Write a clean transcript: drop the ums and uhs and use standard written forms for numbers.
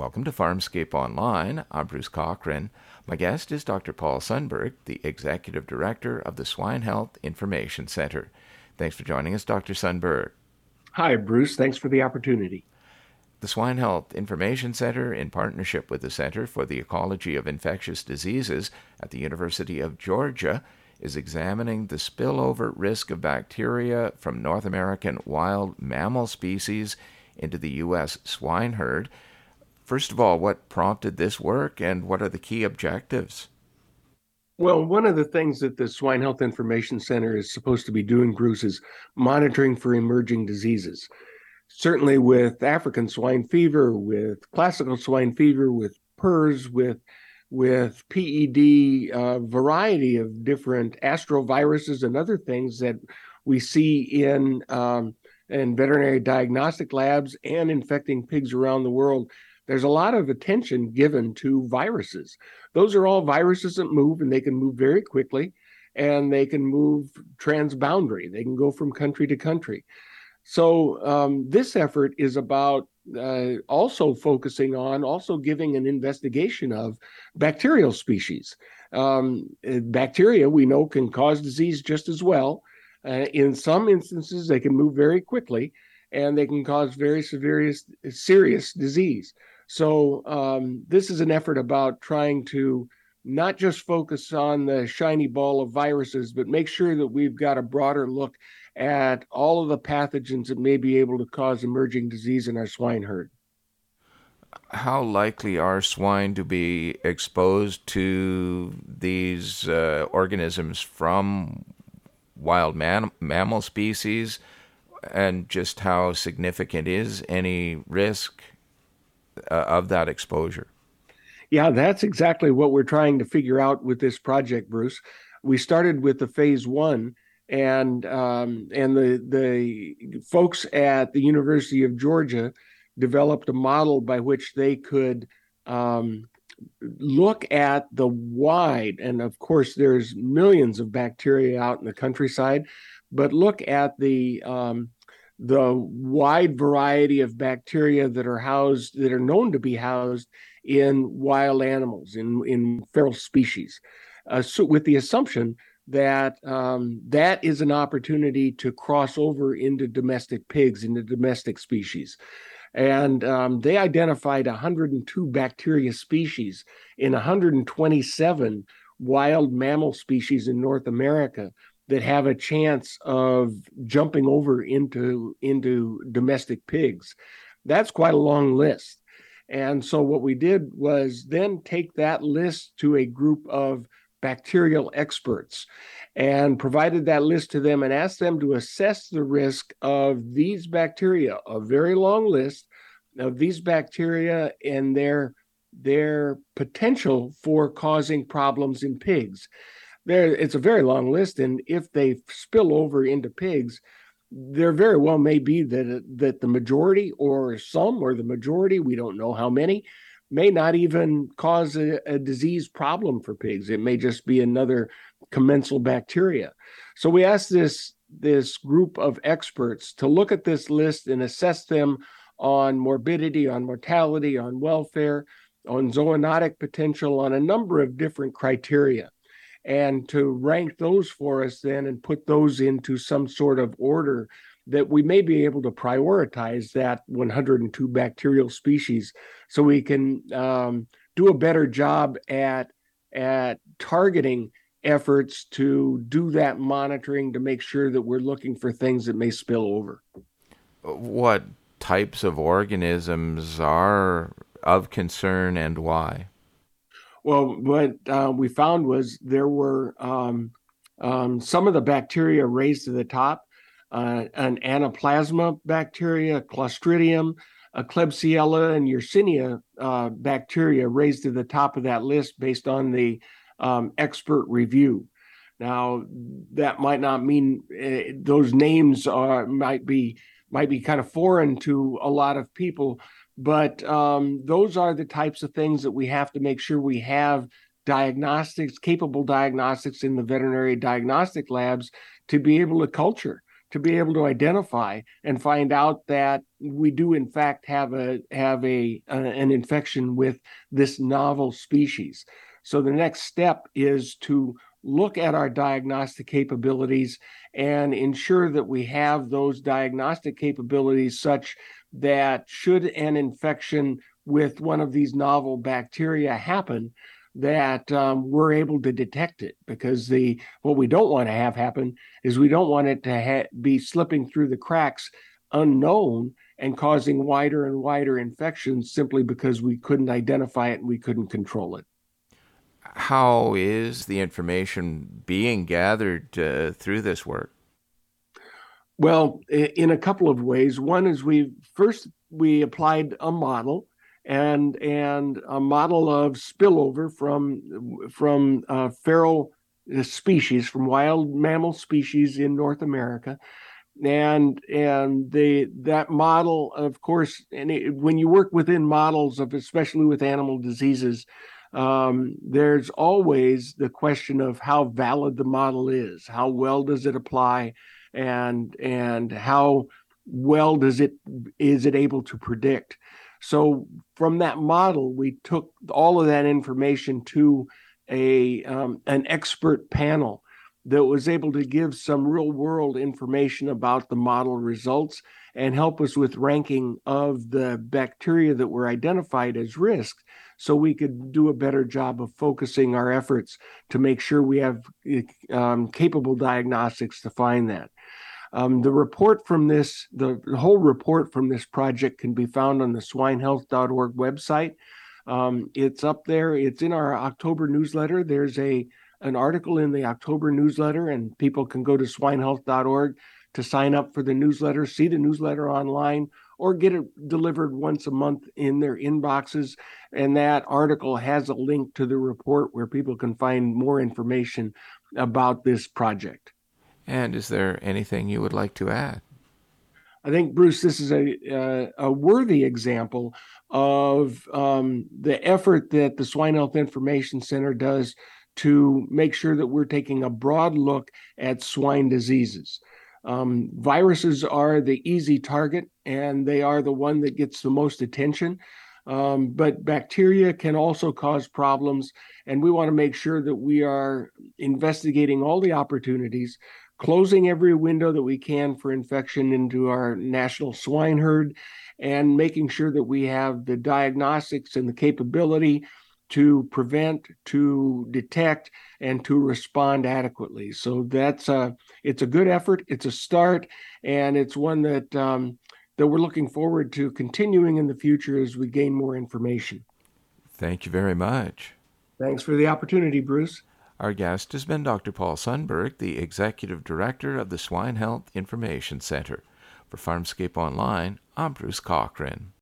Welcome to Farmscape Online. I'm Bruce Cochran. My guest is Dr. Paul Sundberg, the Executive Director of the Swine Health Information Center. Thanks for joining us, Dr. Sundberg. Hi, Bruce. Thanks for the opportunity. The Swine Health Information Center, in partnership with the Center for the Ecology of Infectious Diseases at the University of Georgia, is examining the spillover risk of bacteria from North American wild mammal species into the U.S. swine herd. First of all, what prompted this work and what are the key objectives? Well, one of the things that the Swine Health Information Center is supposed to be doing, Bruce, is monitoring for emerging diseases. Certainly with African swine fever, with classical swine fever, with PRRS, with PED, a variety of different astroviruses and other things that we see in veterinary diagnostic labs and infecting pigs around the world. There's a lot of attention given to viruses. Those are all viruses that move, and they can move very quickly, and they can move transboundary. They can go from country to country. So this effort is about also focusing on, also giving an investigation of bacterial species. Bacteria, we know, can cause disease just as well. In some instances, they can move very quickly, and they can cause very serious disease. So this is an effort about trying to not just focus on the shiny ball of viruses, but make sure that we've got a broader look at all of the pathogens that may be able to cause emerging disease in our swine herd. How likely are swine to be exposed to these organisms from wild mammal species, and just how significant is any risk of that exposure? Yeah, that's exactly what we're trying to figure out with this project, Bruce. We started with the phase one, and the folks at the University of Georgia developed a model by which they could look at the wide, and of course there's millions of bacteria out in the countryside, but look at the wide variety of bacteria that are known to be housed in wild animals, in feral species, so with the assumption that that is an opportunity to cross over into domestic pigs, into domestic species. And they identified 102 bacteria species in 127 wild mammal species in North America that have a chance of jumping over into domestic pigs. That's quite a long list. And so what we did was then take that list to a group of bacterial experts and provided that list to them and asked them to assess the risk of these bacteria, a very long list of these bacteria and their potential for causing problems in pigs. It's a very long list, and if they spill over into pigs, there very well may be that the majority or some or the majority, we don't know how many, may not even cause a disease problem for pigs. It may just be another commensal bacteria. So we asked this group of experts to look at this list and assess them on morbidity, on mortality, on welfare, on zoonotic potential, on a number of different criteria, and to rank those for us then and put those into some sort of order that we may be able to prioritize that 102 bacterial species so we can do a better job at targeting efforts to do that monitoring to make sure that we're looking for things that may spill over. What types of organisms are of concern and why? Well, what we found was there were some of the bacteria raised to the top, an anaplasma bacteria, Clostridium, a Klebsiella, and Yersinia bacteria raised to the top of that list based on the expert review. Now, that might not mean those names might be kind of foreign to a lot of people, but those are the types of things that we have to make sure we have capable diagnostics in the veterinary diagnostic labs to be able to culture, to be able to identify and find out that we do in fact have an infection with this novel species. So the next step is to look at our diagnostic capabilities and ensure that we have those diagnostic capabilities such that should an infection with one of these novel bacteria happen, that we're able to detect it. Because what we don't want to have happen is we don't want it to be slipping through the cracks unknown and causing wider and wider infections simply because we couldn't identify it and we couldn't control it. How is the information being gathered through this work? Well, in a couple of ways. One is we applied a model and a model of spillover from feral species, from wild mammal species in North America. And that model, of course, when you work within models of, especially with animal diseases, there's always the question of how valid the model is, how well does it apply, and how well is it able to predict. So from that model, we took all of that information to an expert panel that was able to give some real world information about the model results and help us with ranking of the bacteria that were identified as risk, so we could do a better job of focusing our efforts to make sure we have capable diagnostics to find that. The whole report from this project can be found on the swinehealth.org website. It's up there. It's in our October newsletter. There's an article in the October newsletter, and people can go to swinehealth.org to sign up for the newsletter, see the newsletter online, or get it delivered once a month in their inboxes. And that article has a link to the report where people can find more information about this project. And is there anything you would like to add? I think, Bruce, this is a worthy example of the effort that the Swine Health Information Center does to make sure that we're taking a broad look at swine diseases. Viruses are the easy target, and they are the one that gets the most attention. But bacteria can also cause problems, and we want to make sure that we are investigating all the opportunities, closing every window that we can for infection into our national swine herd, and making sure that we have the diagnostics and the capability to prevent, to detect, and to respond adequately. So it's a good effort. It's a start, and it's one that we're looking forward to continuing in the future as we gain more information. Thank you very much. Thanks for the opportunity, Bruce. Our guest has been Dr. Paul Sundberg, the Executive Director of the Swine Health Information Center. For Farmscape Online, I'm Bruce Cochran.